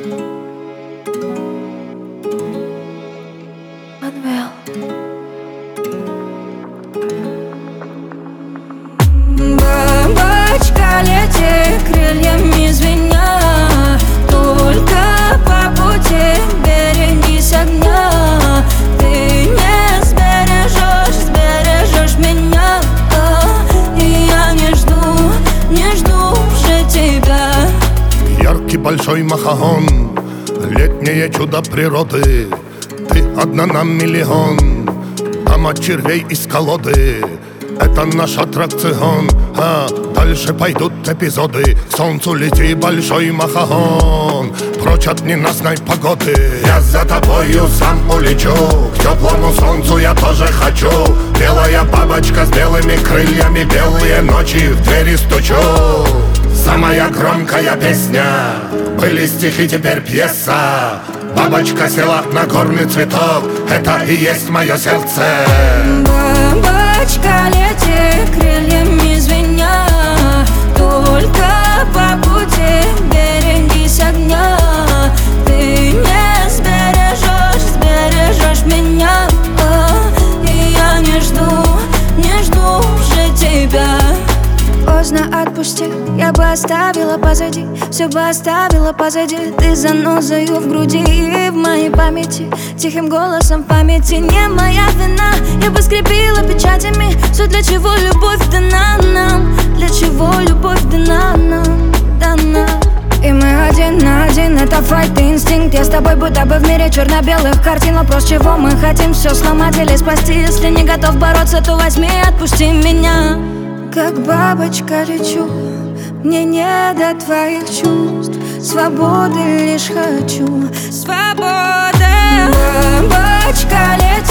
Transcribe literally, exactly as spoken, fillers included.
Манвел. Бабочка, лети крыльями звеня, только по пути берегись огня. Ты не сбережешь, сбережешь меня, и я не жду, не жду уже тебя. Яркий большой махаон, летнее чудо природы. Ты одна на миллион, там от червей из колоды. Это наш аттракцион, а дальше пойдут эпизоды. К солнцу лети, большой махаон, прочь от ненастной погоды. Я за тобою сам улечу, к теплому солнцу я тоже хочу. Белая бабочка с белыми крыльями, белые ночи в двери стучу. Самая громкая песня, были стихи, теперь пьеса. Бабочка села на горный цветок, это и есть мое сердце. Бабочка, лети крыльями звеня, только по пути берегись огня. Ты не сбережешь, сбережешь меня, и я не жду, не жду уже тебя. Поздно отпусти, я бы оставила позади, все бы оставила позади. Ты занозою в груди и в моей памяти, тихим голосом в памяти. Не моя вина, я бы скрепила печатями все, для чего любовь дана нам, для чего любовь дана нам, дана. И мы один на один, это файт и инстинкт. Я с тобой будто бы в мире черно-белых картин. Вопрос, чего мы хотим, все сломать или спасти. Если не готов бороться, то возьми и отпусти меня. Как бабочка лечу, мне не до твоих чувств. Свободы лишь хочу, свободы. Бабочка лечу.